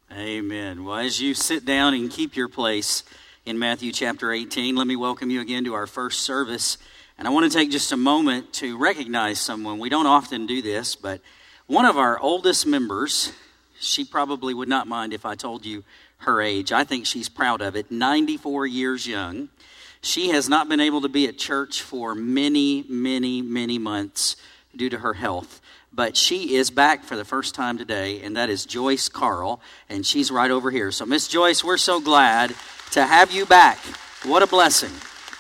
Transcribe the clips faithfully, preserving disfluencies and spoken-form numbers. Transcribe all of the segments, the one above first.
Amen. Well, as you sit down and keep your place in Matthew chapter eighteen, let me welcome you again to our first service. And I want to take just a moment to recognize someone. We don't often do this, but one of our oldest members, she probably would not mind if I told you her age. I think she's proud of it, ninety-four years young. She has not been able to be at church for many, many, many months due to her health. But she is back for the first time today, and that is Joyce Carl, and she's right over here. So, Miss Joyce, we're so glad to have you back. What a blessing.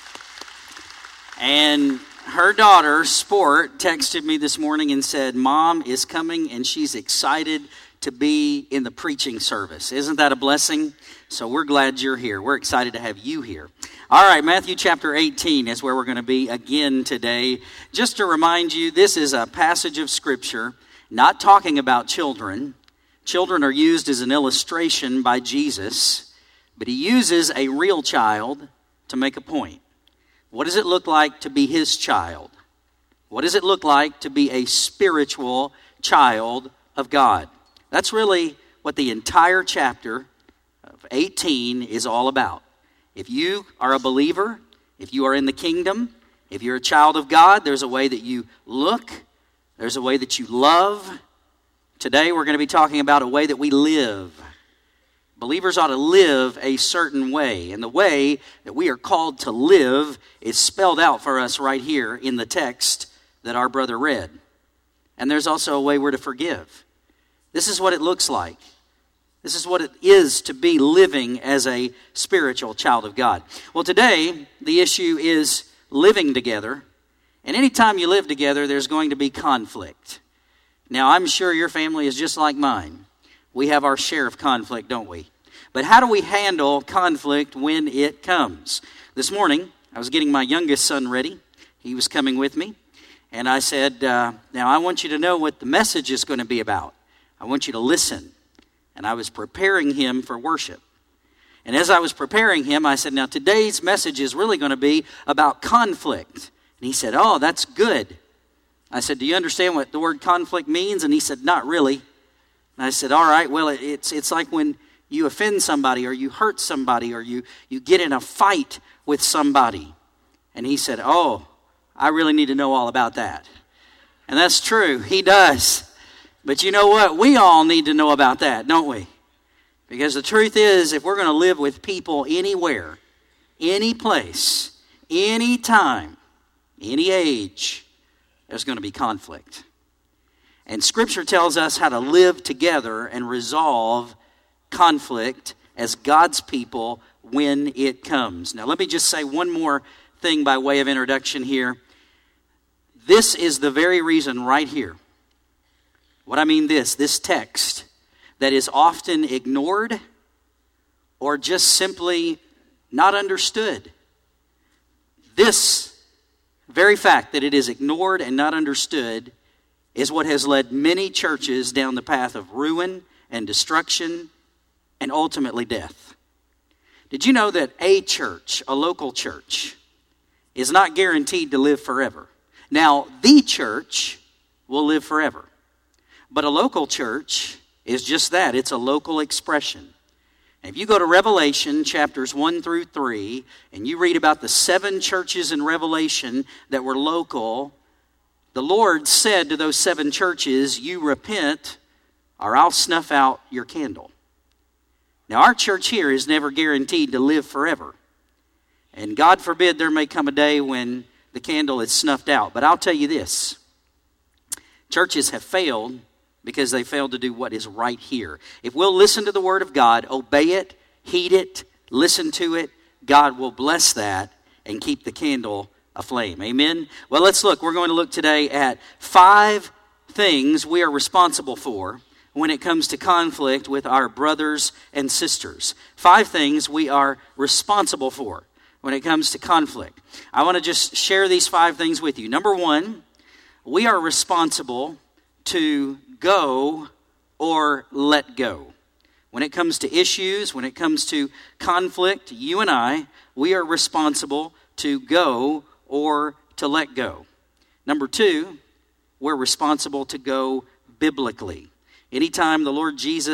And her daughter, Sport, texted me this morning and said, Mom is coming, and she's excited to be in the preaching service. Isn't that a blessing? So we're glad you're here. We're excited to have you here. All right, Matthew chapter eighteen is where we're going to be again today. Just to remind you, this is a passage of Scripture not talking about children. Children are used as an illustration by Jesus, but he uses a real child to make a point. What does it look like to be his child? What does it look like to be a spiritual child of God? That's really what the entire chapter of eighteen is all about. If you are a believer, if you are in the kingdom, if you're a child of God, there's a way that you look, there's a way that you love. Today we're going to be talking about a way that we live. Believers ought to live a certain way, and the way that we are called to live is spelled out for us right here in the text that our brother read. And there's also a way we're to forgive. This is what it looks like. This is what it is to be living as a spiritual child of God. Well, today, the issue is living together. And anytime you live together, there's going to be conflict. Now, I'm sure your family is just like mine. We have our share of conflict, don't we? But how do we handle conflict when it comes? This morning, I was getting my youngest son ready. He was coming with me. And I said, uh, now I want you to know what the message is going to be about. I want you to listen. And I was preparing him for worship. And as I was preparing him, I said, now today's message is really going to be about conflict. And he said, oh, that's good. I said, do you understand what the word conflict means? And he said, not really. And I said, all right, well, it's it's like when you offend somebody or you hurt somebody or you, you get in a fight with somebody. And he said, oh, I really need to know all about that. And that's true. He does. But you know what? We all need to know about that, don't we? Because the truth is, if we're going to live with people anywhere, any place, any time, any age, there's going to be conflict. And Scripture tells us how to live together and resolve conflict as God's people when it comes. Now, let me just say one more thing by way of introduction here. This is the very reason right here. What I mean this, this text that is often ignored or just simply not understood. This very fact that it is ignored and not understood is what has led many churches down the path of ruin and destruction and ultimately death. Did you know that a church, a local church, is not guaranteed to live forever? Now, the church will live forever. But a local church is just that. It's a local expression. And if you go to Revelation chapters one through three, and you read about the seven churches in Revelation that were local, the Lord said to those seven churches, you repent or I'll snuff out your candle. Now, our church here is never guaranteed to live forever. And God forbid there may come a day when the candle is snuffed out. But I'll tell you this. Churches have failed because they failed to do what is right here. If we'll listen to the Word of God, obey it, heed it, listen to it, God will bless that and keep the candle aflame. Amen? Well, let's look. We're going to look today at five things we are responsible for when it comes to conflict with our brothers and sisters. Five things we are responsible for when it comes to conflict. I want to just share these five things with you. Number one, we are responsible to go or let go. When it comes to issues, when it comes to conflict, you and I, we are responsible to go or to let go. Number two, we're responsible to go biblically. Anytime the Lord Jesus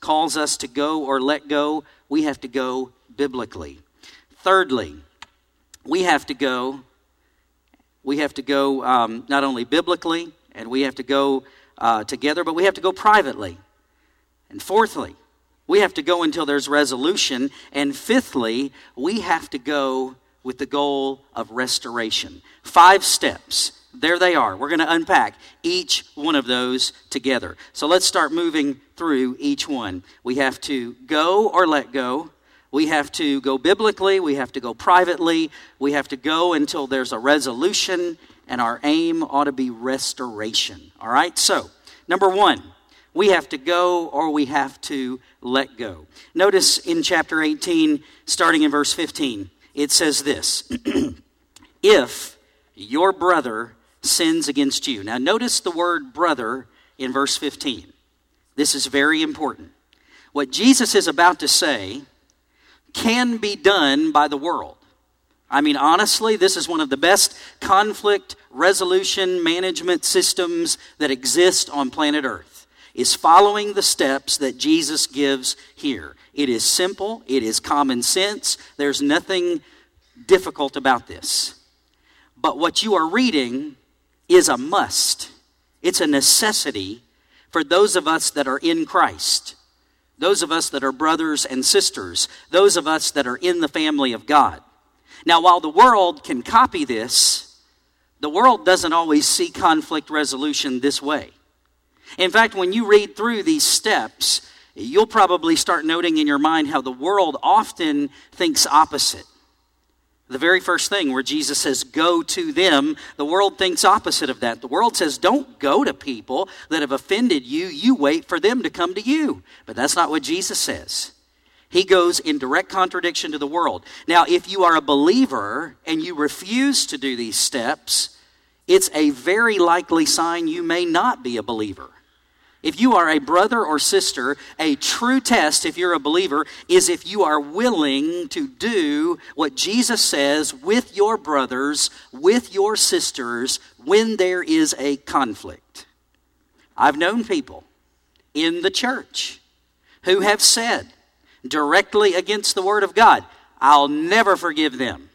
calls us to go or let go, we have to go biblically. Thirdly, we have to go, we have to go um, not only biblically, and we have to go uh, together, but we have to go privately. And fourthly, we have to go until there's resolution. And fifthly, we have to go with the goal of restoration. Five steps. There they are. We're going to unpack each one of those together. So let's start moving through each one. We have to go or let go. We have to go biblically. We have to go privately. We have to go until there's a resolution, and our aim ought to be restoration. All right? So, number one, we have to go or we have to let go. Notice in chapter eighteen, starting in verse fifteen, it says this, if your brother sins against you. Now notice the word brother in verse fifteen. This is very important. What Jesus is about to say can be done by the world. I mean, honestly, this is one of the best conflict resolution management systems that exist on planet Earth, is following the steps that Jesus gives here. It is simple. It is common sense. There's nothing difficult about this. But what you are reading is a must. It's a necessity for those of us that are in Christ, those of us that are brothers and sisters, those of us that are in the family of God. Now, while the world can copy this, the world doesn't always see conflict resolution this way. In fact, when you read through these steps, you'll probably start noting in your mind how the world often thinks opposite. The very first thing where Jesus says, go to them, the world thinks opposite of that. The world says, don't go to people that have offended you. You wait for them to come to you. But that's not what Jesus says. He goes in direct contradiction to the world. Now, if you are a believer and you refuse to do these steps, it's a very likely sign you may not be a believer. If you are a brother or sister, a true test, if you're a believer, is if you are willing to do what Jesus says with your brothers, with your sisters, when there is a conflict. I've known people in the church who have said directly against the Word of God, I'll never forgive them.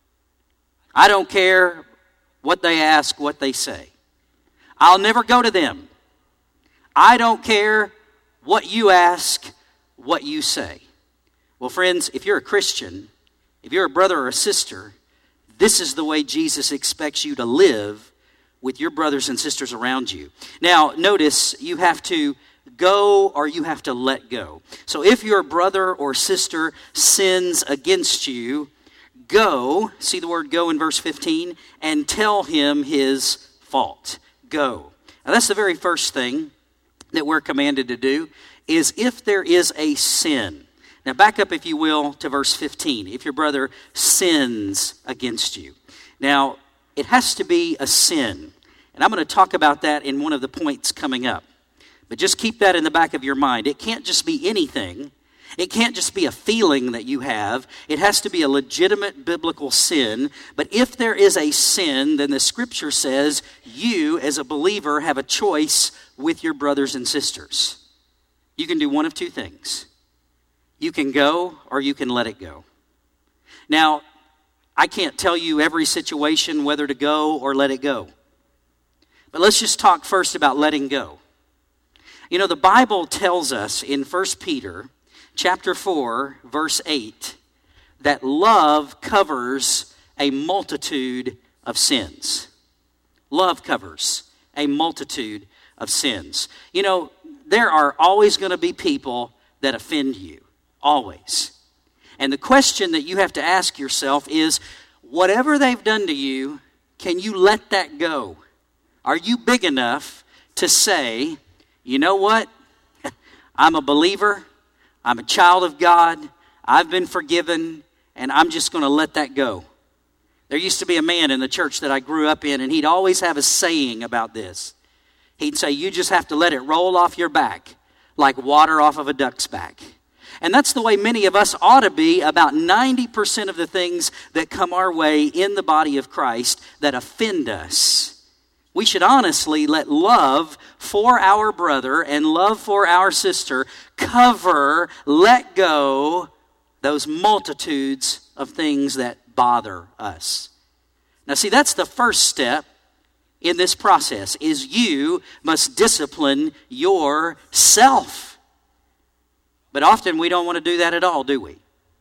I don't care what they ask, what they say. I'll never go to them. I don't care what you ask, what you say. Well, friends, if you're a Christian, if you're a brother or a sister, this is the way Jesus expects you to live with your brothers and sisters around you. Now, notice you have to go or you have to let go. So if your brother or sister sins against you, go, see the word go in verse fifteen, and tell him his fault. Go. Now that's the very first thing that we're commanded to do, is if there is a sin. Now back up, if you will, to verse fifteen. If your brother sins against you. Now, it has to be a sin. And I'm going to talk about that in one of the points coming up. But just keep that in the back of your mind. It can't just be anything. It can't just be a feeling that you have. It has to be a legitimate biblical sin. But if there is a sin, then the Scripture says you, as a believer, have a choice with your brothers and sisters. You can do one of two things. You can go or you can let it go. Now, I can't tell you every situation whether to go or let it go. But let's just talk first about letting go. You know, the Bible tells us in First Peter chapter four, verse eight, that love covers a multitude of sins. Love covers a multitude of sins. You know, there are always going to be people that offend you. Always. And the question that you have to ask yourself is, whatever they've done to you, can you let that go? Are you big enough to say, you know what? I'm a believer. I'm a child of God. I've been forgiven, and I'm just going to let that go. There used to be a man in the church that I grew up in, and he'd always have a saying about this. He'd say, you just have to let it roll off your back like water off of a duck's back. And that's the way many of us ought to be about ninety percent of the things that come our way in the body of Christ that offend us. We should honestly let love for our brother and love for our sister cover, let go those multitudes of things that bother us. Now see, that's the first step in this process, is you must discipline yourself. But often we don't want to do that at all, do we?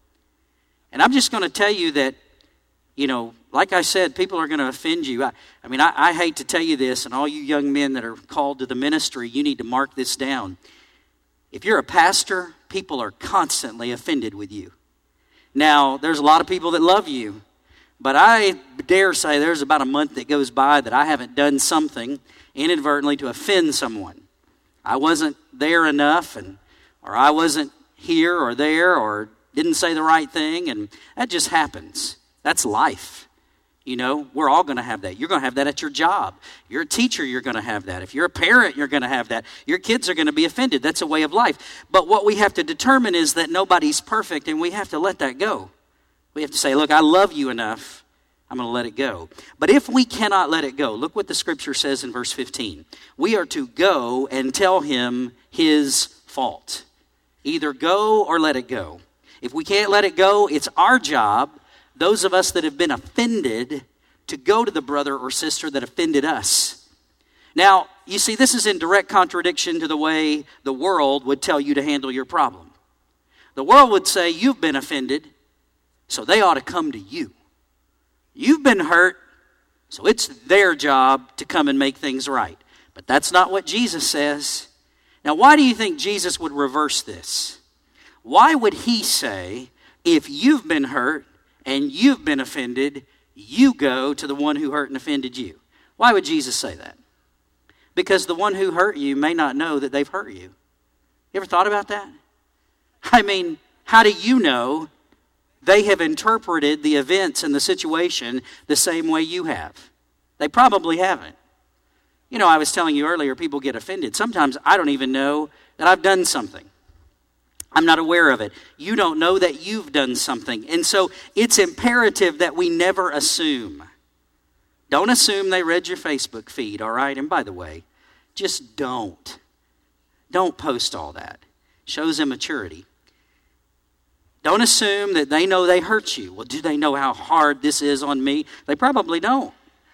And I'm just going to tell you that, you know, like I said, people are going to offend you. I, I mean, I, I hate to tell you this, and all you young men that are called to the ministry, you need to mark this down. If you're a pastor, people are constantly offended with you. Now, there's a lot of people that love you, but I dare say there's about a month that goes by that I haven't done something inadvertently to offend someone. I wasn't there enough, and or I wasn't here or there, or didn't say the right thing, and that just happens. That's life. You know, we're all going to have that. You're going to have that at your job. You're a teacher, you're going to have that. If you're a parent, you're going to have that. Your kids are going to be offended. That's a way of life. But what we have to determine is that nobody's perfect, and we have to let that go. We have to say, look, I love you enough. I'm going to let it go. But if we cannot let it go, look what the scripture says in verse fifteen. We are to go and tell him his fault. Either go or let it go. If we can't let it go, it's our job, those of us that have been offended, to go to the brother or sister that offended us. Now, you see, this is in direct contradiction to the way the world would tell you to handle your problem. The world would say, you've been offended, so they ought to come to you. You've been hurt, so it's their job to come and make things right. But that's not what Jesus says. Now, why do you think Jesus would reverse this? Why would he say, if you've been hurt and you've been offended, you go to the one who hurt and offended you? Why would Jesus say that? Because the one who hurt you may not know that they've hurt you. You ever thought about that? I mean, how do you know they have interpreted the events and the situation the same way you have? They probably haven't. You know, I was telling you earlier, people get offended. Sometimes I don't even know that I've done something. I'm not aware of it. You don't know that you've done something. And so it's imperative that we never assume. Don't assume they read your Facebook feed, all right? And by the way, just don't. Don't post all that. Shows immaturity. Don't assume that they know they hurt you. Well, do they know how hard this is on me? They probably don't.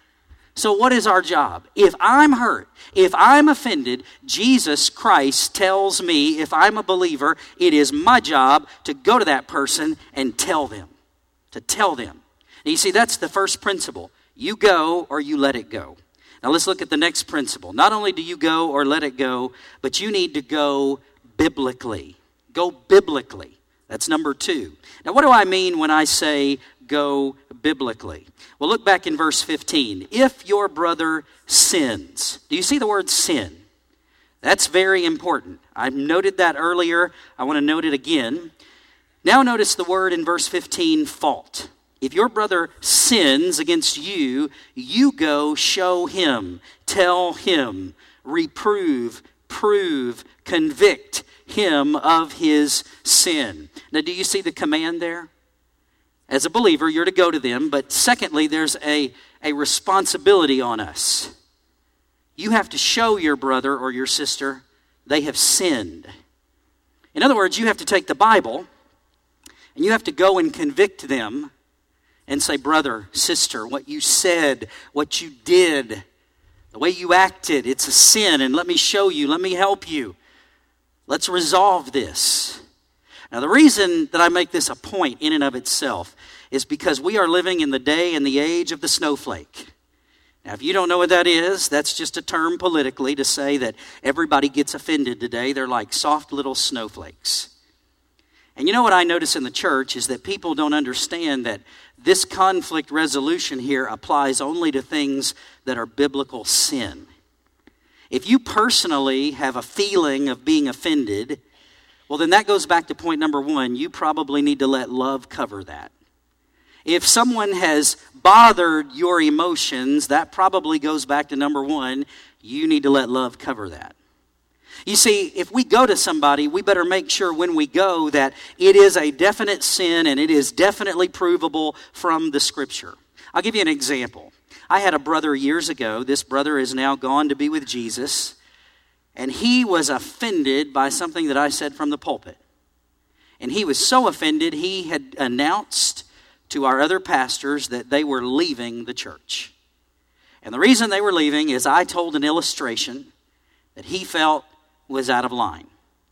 So what is our job? If I'm hurt, if I'm offended, Jesus Christ tells me, if I'm a believer, it is my job to go to that person and tell them. To tell them. And you see, that's the first principle. You go or you let it go. Now let's look at the next principle. Not only do you go or let it go, but you need to go biblically. Go biblically. That's number two. Now what do I mean when I say go biblically? Well, look back in verse fifteen. If your brother sins. Do you see the word sin? That's very important. I noted that earlier. I want to note it again. Now notice the word in verse fifteen, fault. If your brother sins against you, you go show him, tell him, reprove, prove, convict him of his sin. Now, do you see the command there? As a believer, you're to go to them, but secondly, there's a, a responsibility on us. You have to show your brother or your sister they have sinned. In other words, you have to take the Bible and you have to go and convict them and say, brother, sister, what you said, what you did, the way you acted, it's a sin, and let me show you, let me help you. Let's resolve this. Now, the reason that I make this a point in and of itself is because we are living in the day and the age of the snowflake. Now, if you don't know what that is, that's just a term politically to say that everybody gets offended today. They're like soft little snowflakes. And you know what I notice in the church is that people don't understand that this conflict resolution here applies only to things that are biblical sin. If you personally have a feeling of being offended, well, then that goes back to point number one. You probably need to let love cover that. If someone has bothered your emotions, that probably goes back to number one. You need to let love cover that. You see, if we go to somebody, we better make sure when we go that it is a definite sin and it is definitely provable from the Scripture. I'll give you an example. I had a brother years ago. This brother is now gone to be with Jesus. And he was offended by something that I said from the pulpit. And he was so offended, he had announced to our other pastors that they were leaving the church. And the reason they were leaving is I told an illustration that he felt was out of line.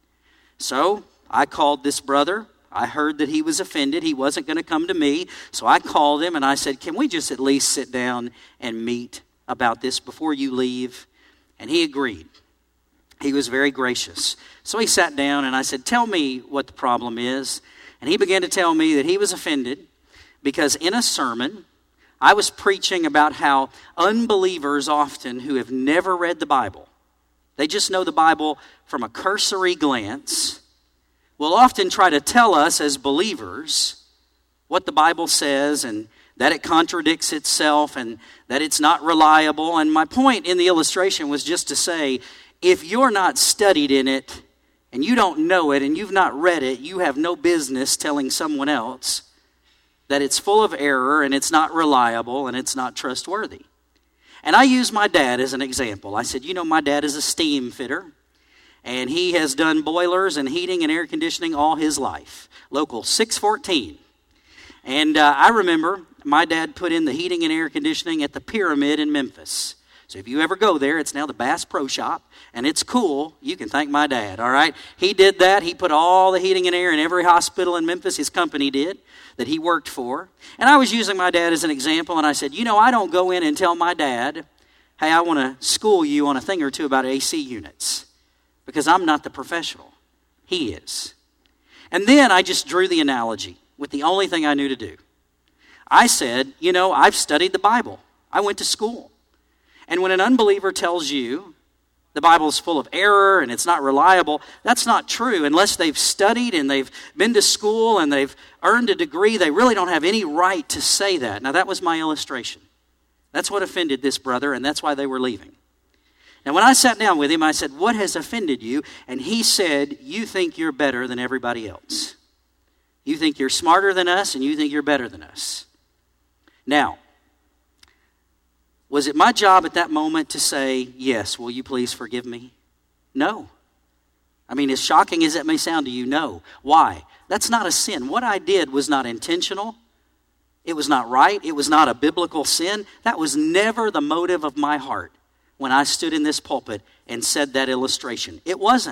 So I called this brother. I heard that he was offended. He wasn't going to come to me. So I called him and I said, can we just at least sit down and meet about this before you leave? And he agreed. He was very gracious. So he sat down and I said, tell me what the problem is. And he began to tell me that he was offended because in a sermon, I was preaching about how unbelievers often who have never read the Bible, they just know the Bible from a cursory glance, will often try to tell us as believers what the Bible says and that it contradicts itself and that it's not reliable. And my point in the illustration was just to say, if you're not studied in it and you don't know it and you've not read it, you have no business telling someone else that it's full of error and it's not reliable and it's not trustworthy. And I use my dad as an example. I said, you know, my dad is a steam fitter and he has done boilers and heating and air conditioning all his life. Local six fourteen. And uh, I remember my dad put in the heating and air conditioning at the Pyramid in Memphis. So if you ever go there, it's now the Bass Pro Shop, and it's cool. You can thank my dad, all right? He did that. He put all the heating and air in every hospital in Memphis, his company did, that he worked for. And I was using my dad as an example, and I said, you know, I don't go in and tell my dad, hey, I want to school you on a thing or two about A C units, because I'm not the professional. He is. And then I just drew the analogy with the only thing I knew to do. I said, you know, I've studied the Bible. I went to school. And when an unbeliever tells you the Bible is full of error and it's not reliable, that's not true. Unless they've studied and they've been to school and they've earned a degree, they really don't have any right to say that. Now, that was my illustration. That's what offended this brother, and that's why they were leaving. And when I sat down with him, I said, what has offended you? And he said, you think you're better than everybody else. You think you're smarter than us, and you think you're better than us. Now, was it my job at that moment to say, yes, will you please forgive me? No. I mean, as shocking as it may sound to you, no. Why? That's not a sin. What I did was not intentional. It was not right. It was not a biblical sin. That was never the motive of my heart when I stood in this pulpit and said that illustration. It wasn't.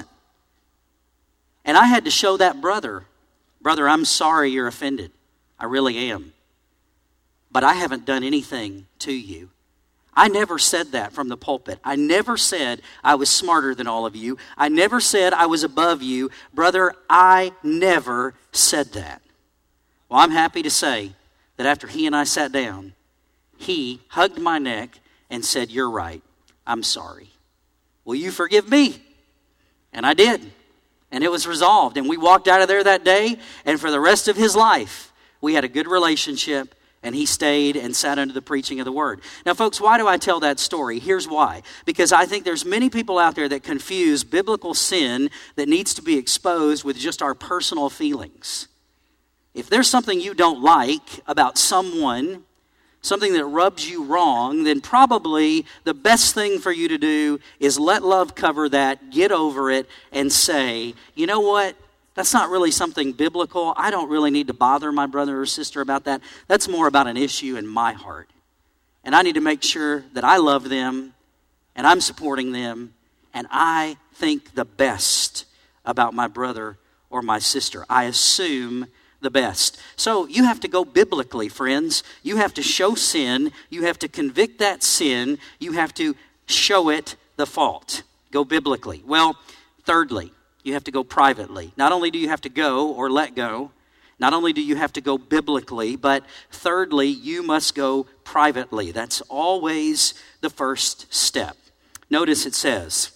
And I had to show that brother, brother, I'm sorry you're offended. I really am. But I haven't done anything to you. I never said that from the pulpit. I never said I was smarter than all of you. I never said I was above you. Brother, I never said that. Well, I'm happy to say that after he and I sat down, he hugged my neck and said, you're right. I'm sorry. Will you forgive me? And I did. And it was resolved. And we walked out of there that day, and for the rest of his life, we had a good relationship. And he stayed and sat under the preaching of the word. Now, folks, why do I tell that story? Here's why. Because I think there's many people out there that confuse biblical sin that needs to be exposed with just our personal feelings. If there's something you don't like about someone, something that rubs you wrong, then probably the best thing for you to do is let love cover that, get over it, and say, you know what? That's not really something biblical. I don't really need to bother my brother or sister about that. That's more about an issue in my heart. And I need to make sure that I love them and I'm supporting them and I think the best about my brother or my sister. I assume the best. So you have to go biblically, friends. You have to show sin. You have to convict that sin. You have to show it the fault. Go biblically. Well, thirdly, you have to go privately. Not only do you have to go or let go, not only do you have to go biblically, but thirdly, you must go privately. That's always the first step. Notice it says,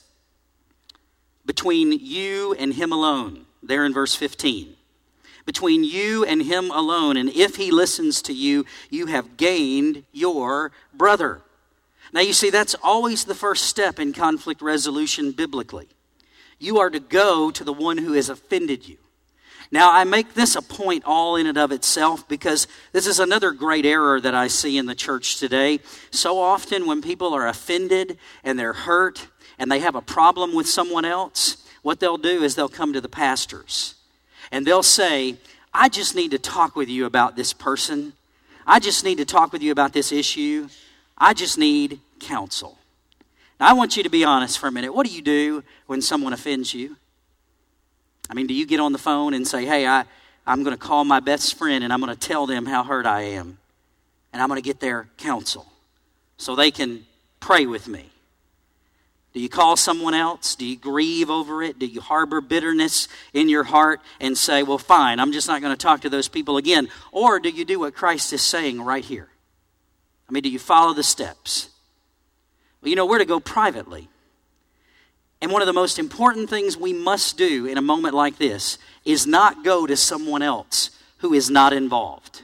between you and him alone, there in verse fifteen. Between you and him alone, and if he listens to you, you have gained your brother. Now you see, that's always the first step in conflict resolution biblically. You are to go to the one who has offended you. Now, I make this a point all in and of itself because this is another great error that I see in the church today. So often when people are offended and they're hurt and they have a problem with someone else, what they'll do is they'll come to the pastors and they'll say, I just need to talk with you about this person. I just need to talk with you about this issue. I just need counsel. Now, I want you to be honest for a minute. What do you do when someone offends you? I mean, do you get on the phone and say, hey, I, I'm going to call my best friend and I'm going to tell them how hurt I am. And I'm going to get their counsel so they can pray with me. Do you call someone else? Do you grieve over it? Do you harbor bitterness in your heart and say, well, fine, I'm just not going to talk to those people again? Or do you do what Christ is saying right here? I mean, do you follow the steps? Well, you know, we're to go privately. And one of the most important things we must do in a moment like this is not go to someone else who is not involved.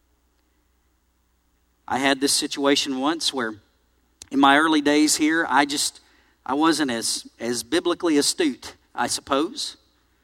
I had this situation once where in my early days here, I just, I wasn't as, as biblically astute, I suppose.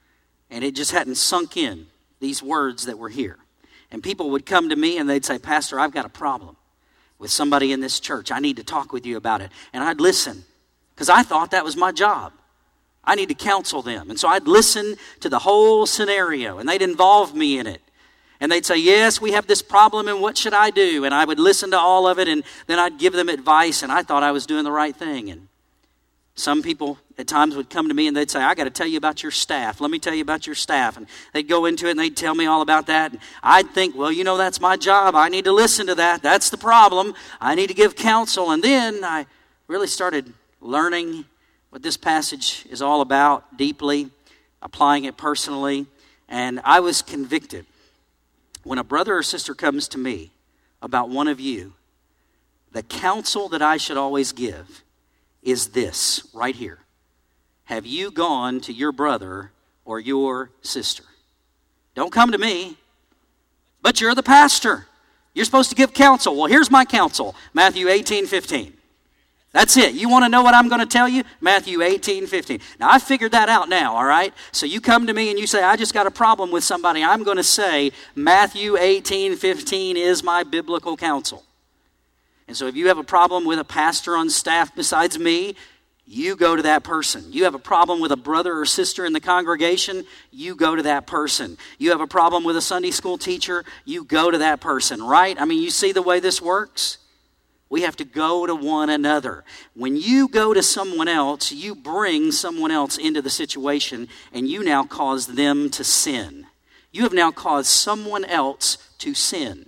And it just hadn't sunk in, these words that were here. And people would come to me and they'd say, Pastor, I've got a problem with somebody in this church. I need to talk with you about it. And I'd listen. Because I thought that was my job. I need to counsel them. And so I'd listen to the whole scenario, and they'd involve me in it. And they'd say, yes, we have this problem, and what should I do? And I would listen to all of it, and then I'd give them advice, and I thought I was doing the right thing. And some people at times would come to me, and they'd say, I got to tell you about your staff. Let me tell you about your staff. And they'd go into it, and they'd tell me all about that. And I'd think, well, you know, that's my job. I need to listen to that. That's the problem. I need to give counsel. And then I really started learning what this passage is all about deeply, applying it personally, and I was convicted. When a brother or sister comes to me about one of you, the counsel that I should always give is this right here. Have you gone to your brother or your sister? Don't come to me, but you're the pastor. You're supposed to give counsel. Well, here's my counsel, Matthew eighteen fifteen. That's it. You want to know what I'm going to tell you? Matthew eighteen fifteen. Now, I figured that out now, all right? So you come to me and you say, I just got a problem with somebody. I'm going to say, Matthew eighteen fifteen is my biblical counsel. And so if you have a problem with a pastor on staff besides me, you go to that person. You have a problem with a brother or sister in the congregation, you go to that person. You have a problem with a Sunday school teacher, you go to that person, right? I mean, you see the way this works? We have to go to one another. When you go to someone else, you bring someone else into the situation, and you now cause them to sin. You have now caused someone else to sin.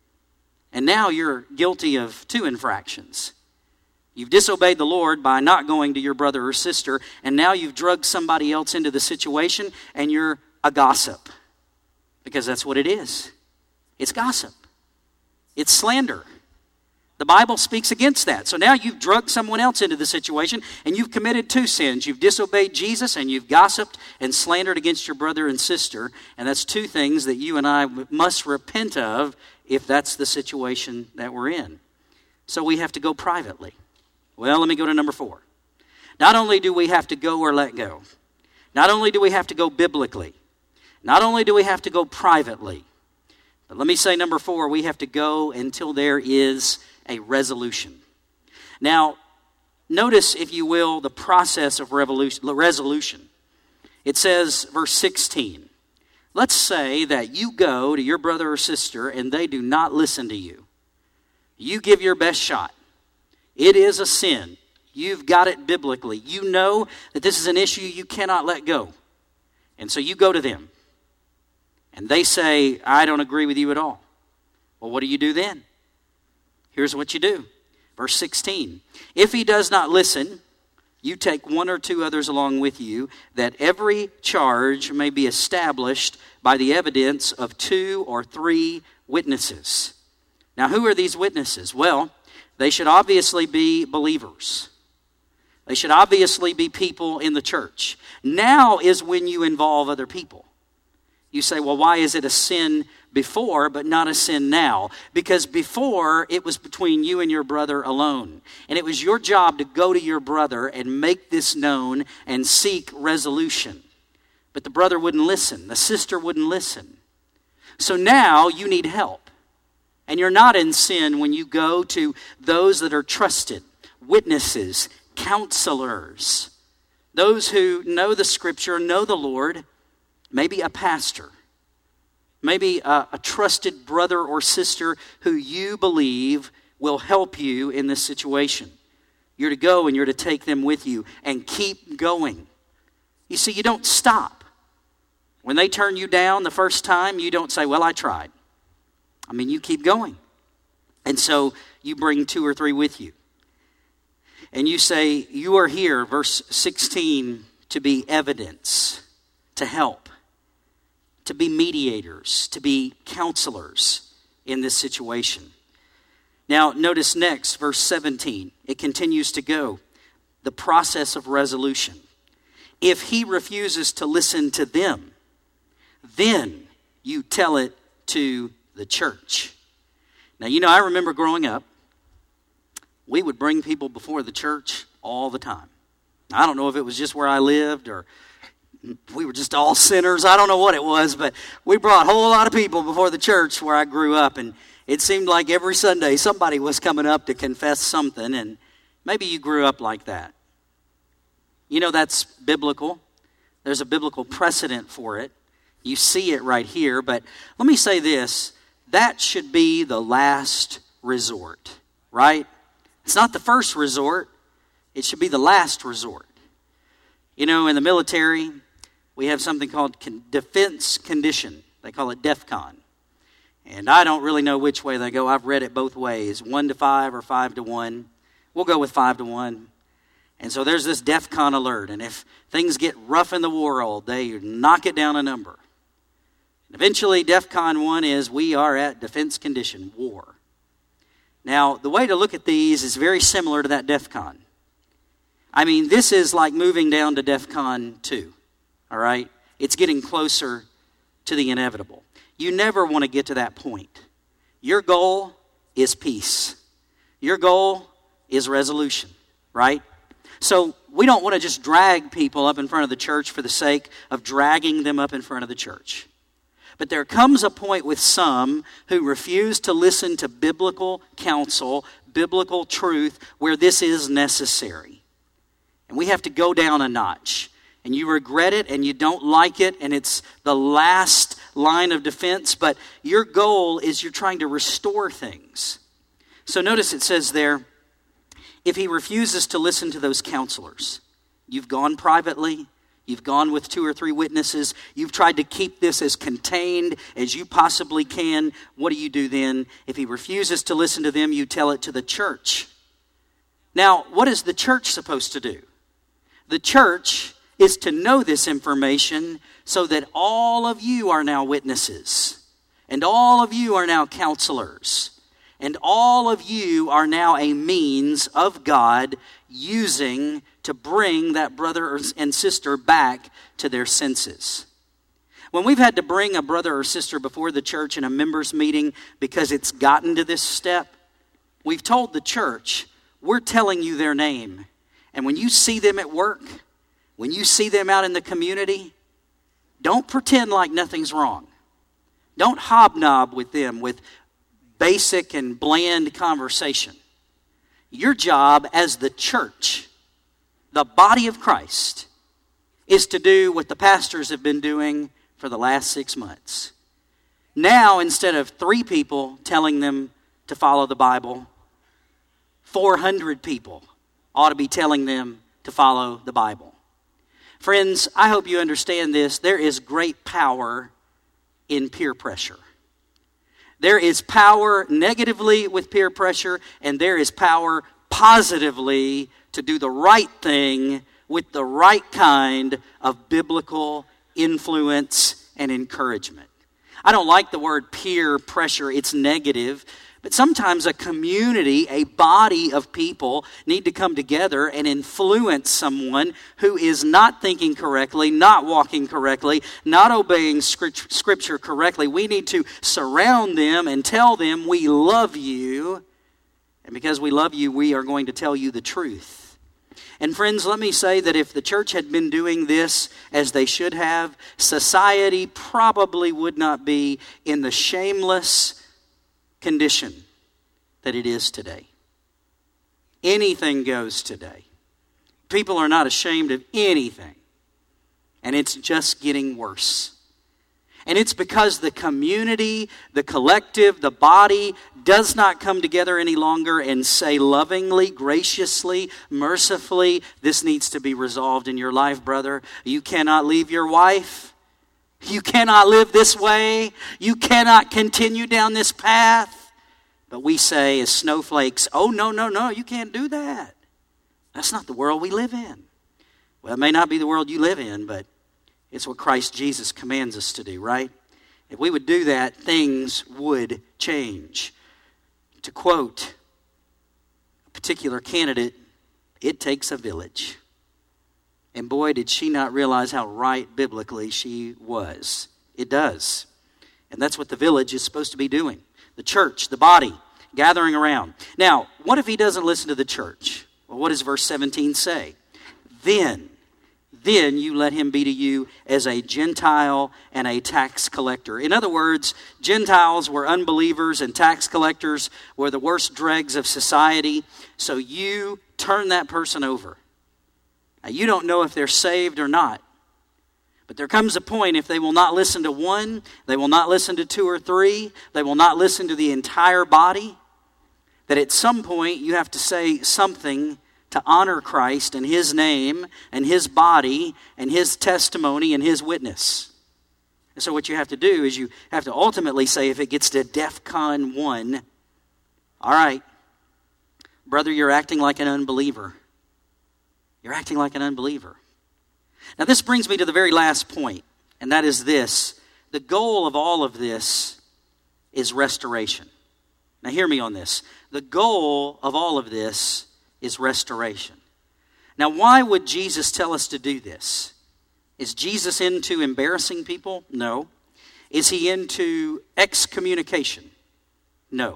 And now you're guilty of two infractions. You've disobeyed the Lord by not going to your brother or sister, and now you've drugged somebody else into the situation, and you're a gossip. Because that's what it is. It's gossip. It's slander. The Bible speaks against that. So now you've drugged someone else into the situation, and you've committed two sins. You've disobeyed Jesus, and you've gossiped and slandered against your brother and sister. And that's two things that you and I must repent of if that's the situation that we're in. So we have to go privately. Well, let me go to number four. Not only do we have to go or let go, not only do we have to go biblically, not only do we have to go privately, but let me say number four, we have to go until there is a resolution. Now, notice, if you will, the process of resolution. It says, verse sixteen, let's say that you go to your brother or sister and they do not listen to you. You give your best shot. It is a sin. You've got it biblically. You know that this is an issue you cannot let go. And so you go to them. And they say, I don't agree with you at all. Well, what do you do then? Here's what you do. Verse sixteen. If he does not listen, you take one or two others along with you, that every charge may be established by the evidence of two or three witnesses. Now, who are these witnesses? Well, they should obviously be believers. They should obviously be people in the church. Now is when you involve other people. You say, well, why is it a sin before but not a sin now? Because before it was between you and your brother alone. And it was your job to go to your brother and make this known and seek resolution. But the brother wouldn't listen. The sister wouldn't listen. So now you need help. And you're not in sin when you go to those that are trusted, witnesses, counselors, those who know the Scripture, know the Lord, maybe a pastor, maybe a, a trusted brother or sister who you believe will help you in this situation. You're to go and you're to take them with you and keep going. You see, you don't stop. When they turn you down the first time, you don't say, well, I tried. I mean, you keep going. And so you bring two or three with you. And you say, you are here, verse sixteen, to be evidence, to help, to be mediators, to be counselors in this situation. Now, notice next, verse seventeen. It continues to go. The process of resolution. If he refuses to listen to them, then you tell it to the church. Now, you know, I remember growing up, we would bring people before the church all the time. I don't know if it was just where I lived or we were just all sinners. I don't know what it was, but we brought a whole lot of people before the church where I grew up, and it seemed like every Sunday somebody was coming up to confess something, and maybe you grew up like that. You know, that's biblical. There's a biblical precedent for it. You see it right here, but let me say this. That should be the last resort, right? It's not the first resort. It should be the last resort. You know, in the military, we have something called con- defense condition. They call it DEFCON. And I don't really know which way they go. I've read it both ways, one to five or five to one. We'll go with five to one. And so there's this DEFCON alert. And if things get rough in the world, they knock it down a number. And eventually, DEFCON one is we are at defense condition, war. Now, the way to look at these is very similar to that DEFCON. I mean, this is like moving down to DEFCON two, all right? It's getting closer to the inevitable. You never want to get to that point. Your goal is peace. Your goal is resolution, right? So we don't want to just drag people up in front of the church for the sake of dragging them up in front of the church. But there comes a point with some who refuse to listen to biblical counsel, biblical truth, where this is necessary. And we have to go down a notch. And you regret it and you don't like it and it's the last line of defense, but your goal is you're trying to restore things. So notice it says there, if he refuses to listen to those counselors, you've gone privately, you've gone with two or three witnesses. You've tried to keep this as contained as you possibly can. What do you do then? If he refuses to listen to them, you tell it to the church. Now, what is the church supposed to do? The church is to know this information so that all of you are now witnesses. And all of you are now counselors. And all of you are now a means of God using to bring that brother and sister back to their senses. When we've had to bring a brother or sister before the church in a members meeting because it's gotten to this step, we've told the church, we're telling you their name. And when you see them at work, when you see them out in the community, don't pretend like nothing's wrong. Don't hobnob with them with basic and bland conversation. Your job as the church, the body of Christ, is to do what the pastors have been doing for the last six months. Now, instead of three people telling them to follow the Bible, four hundred people ought to be telling them to follow the Bible. Friends, I hope you understand this. There is great power in peer pressure. There is power negatively with peer pressure, and there is power positively to do the right thing with the right kind of biblical influence and encouragement. I don't like the word peer pressure. It's negative. But sometimes a community, a body of people need to come together and influence someone who is not thinking correctly, not walking correctly, not obeying Scripture correctly. We need to surround them and tell them we love you. And because we love you, we are going to tell you the truth. And friends, let me say that if the church had been doing this as they should have, society probably would not be in the shameless condition that it is today. Anything goes today. People are not ashamed of anything. And it's just getting worse. And it's because the community, the collective, the body does not come together any longer and say lovingly, graciously, mercifully, this needs to be resolved in your life, brother. You cannot leave your wife. You cannot live this way. You cannot continue down this path. But we say as snowflakes, oh, no, no, no, you can't do that. That's not the world we live in. Well, it may not be the world you live in, but it's what Christ Jesus commands us to do, right? If we would do that, things would change. To quote a particular candidate, it takes a village. And boy, did she not realize how right biblically she was. It does. And that's what the village is supposed to be doing. The church, the body, gathering around. Now, what if he doesn't listen to the church? Well, what does verse seventeen say? Then, then you let him be to you as a Gentile and a tax collector. In other words, Gentiles were unbelievers and tax collectors were the worst dregs of society. So you turn that person over. Now, you don't know if they're saved or not. But there comes a point if they will not listen to one, they will not listen to two or three, they will not listen to the entire body, that at some point you have to say something to honor Christ and His name and His body and His testimony and His witness. And so what you have to do is you have to ultimately say, if it gets to DEFCON one, all right, brother, you're acting like an unbeliever. You're acting like an unbeliever. Now this brings me to the very last point, and that is this. The goal of all of this is restoration. Now hear me on this. The goal of all of this is restoration. Now, why would Jesus tell us to do this? Is Jesus into embarrassing people? No. Is He into excommunication? No.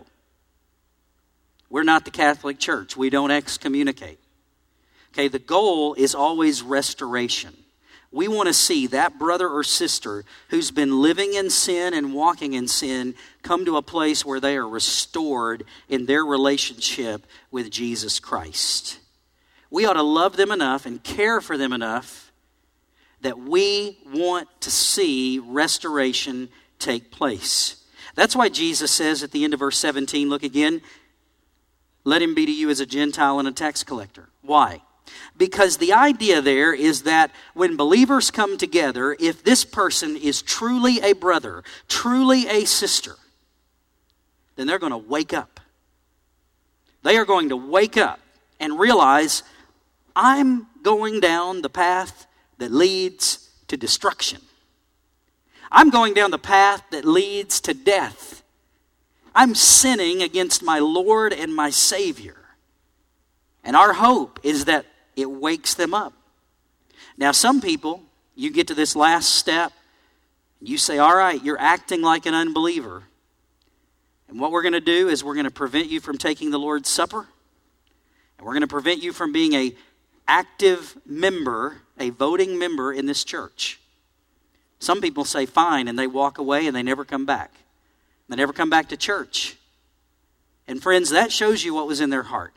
We're not the Catholic Church. We don't excommunicate. Okay, the goal is always restoration. We want to see that brother or sister who's been living in sin and walking in sin come to a place where they are restored in their relationship with Jesus Christ. We ought to love them enough and care for them enough that we want to see restoration take place. That's why Jesus says at the end of verse seventeen, look again, let him be to you as a Gentile and a tax collector. Why? Because the idea there is that when believers come together, if this person is truly a brother, truly a sister, then they're going to wake up. They are going to wake up and realize, I'm going down the path that leads to destruction. I'm going down the path that leads to death. I'm sinning against my Lord and my Savior. And our hope is that it wakes them up. Now, some people, you get to this last step, you say, all right, you're acting like an unbeliever. And what we're going to do is we're going to prevent you from taking the Lord's Supper. And we're going to prevent you from being an active member, a voting member in this church. Some people say fine, and they walk away and they never come back. They never come back to church. And friends, that shows you what was in their heart.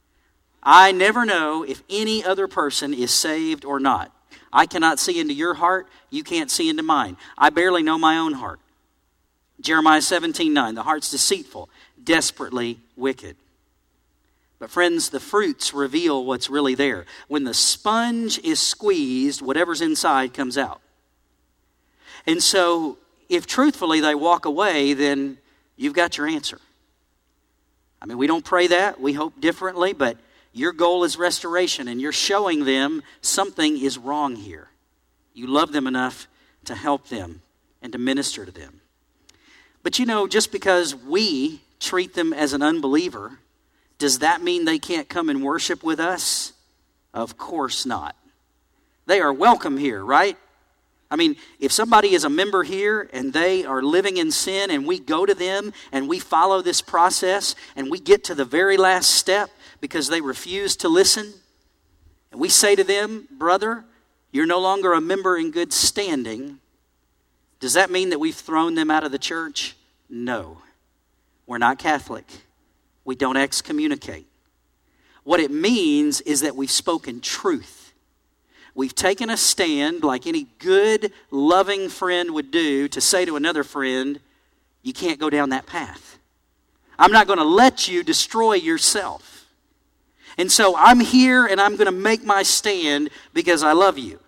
I never know if any other person is saved or not. I cannot see into your heart. You can't see into mine. I barely know my own heart. Jeremiah seventeen nine, the heart's deceitful, desperately wicked. But friends, the fruits reveal what's really there. When the sponge is squeezed, whatever's inside comes out. And so, if truthfully they walk away, then you've got your answer. I mean, we don't pray that. We hope differently, but your goal is restoration, and you're showing them something is wrong here. You love them enough to help them and to minister to them. But you know, just because we treat them as an unbeliever, does that mean they can't come and worship with us? Of course not. They are welcome here, right? I mean, if somebody is a member here and they are living in sin and we go to them and we follow this process and we get to the very last step because they refuse to listen, and we say to them, brother, you're no longer a member in good standing, does that mean that we've thrown them out of the church? No. We're not Catholic. We don't excommunicate. What it means is that we've spoken truth. We've taken a stand like any good, loving friend would do to say to another friend, you can't go down that path. I'm not going to let you destroy yourself. And so I'm here and I'm going to make my stand because I love you.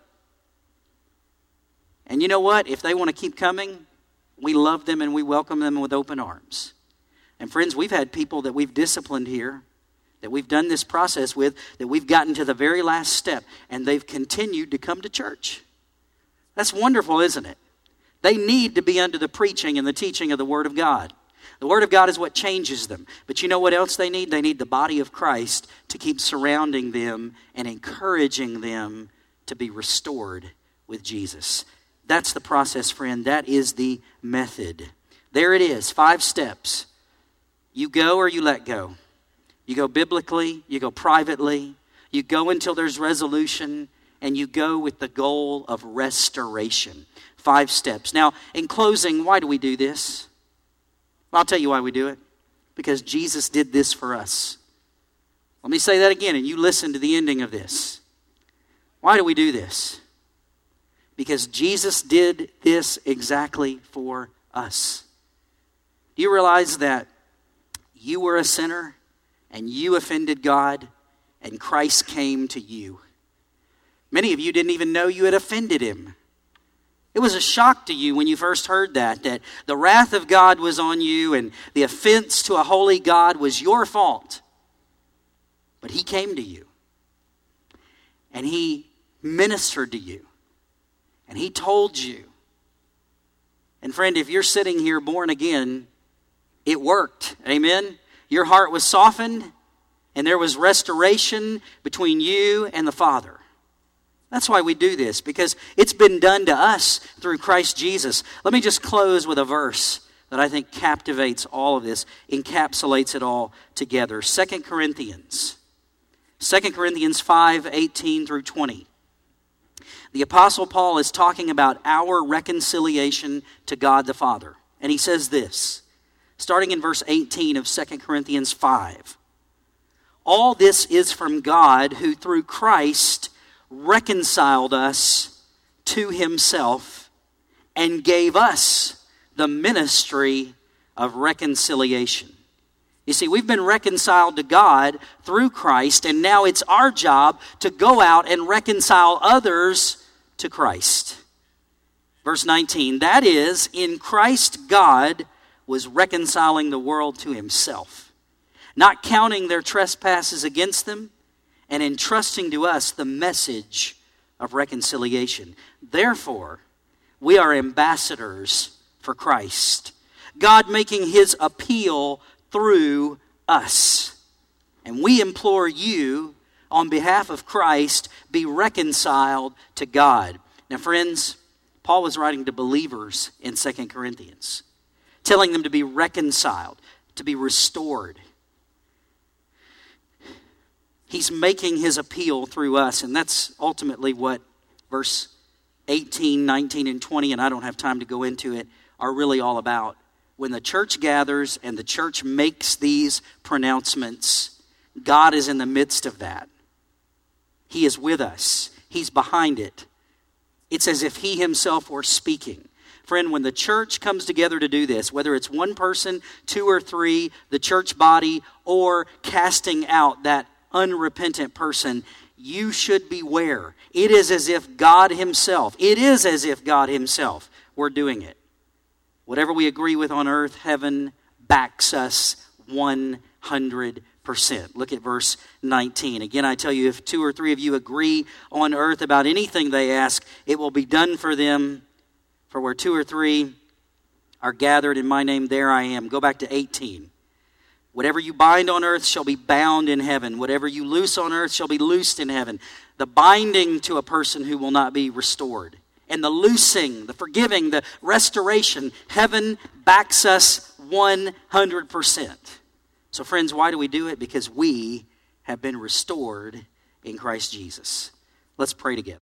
And you know what? If they want to keep coming, we love them and we welcome them with open arms. And friends, we've had people that we've disciplined here, that we've done this process with, that we've gotten to the very last step, and they've continued to come to church. That's wonderful, isn't it? They need to be under the preaching and the teaching of the Word of God. The Word of God is what changes them. But you know what else they need? They need the body of Christ to keep surrounding them and encouraging them to be restored with Jesus. That's the process, friend. That is the method. There it is, five steps. You go or you let go. You go biblically, you go privately, you go until there's resolution, and you go with the goal of restoration. Five steps. Now, in closing, why do we do this? Well, I'll tell you why we do it. Because Jesus did this for us. Let me say that again, and you listen to the ending of this. Why do we do this? Because Jesus did this exactly for us. Do you realize that you were a sinner and you offended God and Christ came to you? Many of you didn't even know you had offended him. It was a shock to you when you first heard that, that the wrath of God was on you and the offense to a holy God was your fault. But he came to you and he ministered to you and he told you. And friend, if you're sitting here born again, it worked. Amen? Your heart was softened and there was restoration between you and the Father. That's why we do this, because it's been done to us through Christ Jesus. Let me just close with a verse that I think captivates all of this, encapsulates it all together. Second Corinthians. Second Corinthians five, eighteen through twenty. The Apostle Paul is talking about our reconciliation to God the Father. And he says this, starting in verse eighteen of Second Corinthians five. All this is from God, who through Christ reconciled us to himself and gave us the ministry of reconciliation. You see, we've been reconciled to God through Christ, and now it's our job to go out and reconcile others to Christ. Verse nineteen, that is, in Christ God was reconciling the world to himself, not counting their trespasses against them, and entrusting to us the message of reconciliation. Therefore, we are ambassadors for Christ, God making his appeal through us. And we implore you, on behalf of Christ, be reconciled to God. Now, friends, Paul was writing to believers in Second Corinthians, telling them to be reconciled, to be restored. He's making his appeal through us, and that's ultimately what verse eighteen, nineteen, and twenty, and I don't have time to go into it, are really all about. When the church gathers and the church makes these pronouncements, God is in the midst of that. He is with us. He's behind it. It's as if he himself were speaking. Friend, when the church comes together to do this, whether it's one person, two or three, the church body, or casting out that unrepentant person, you should beware. It is as if God himself, it is as if God himself were doing it. Whatever we agree with on earth, heaven backs us one hundred percent. Look at verse nineteen. Again, I tell you, if two or three of you agree on earth about anything they ask, it will be done for them. For where two or three are gathered in my name, there I am. Go back to eighteen. Whatever you bind on earth shall be bound in heaven. Whatever you loose on earth shall be loosed in heaven. The binding to a person who will not be restored, and the loosing, the forgiving, the restoration, heaven backs us one hundred percent. So friends, why do we do it? Because we have been restored in Christ Jesus. Let's pray together.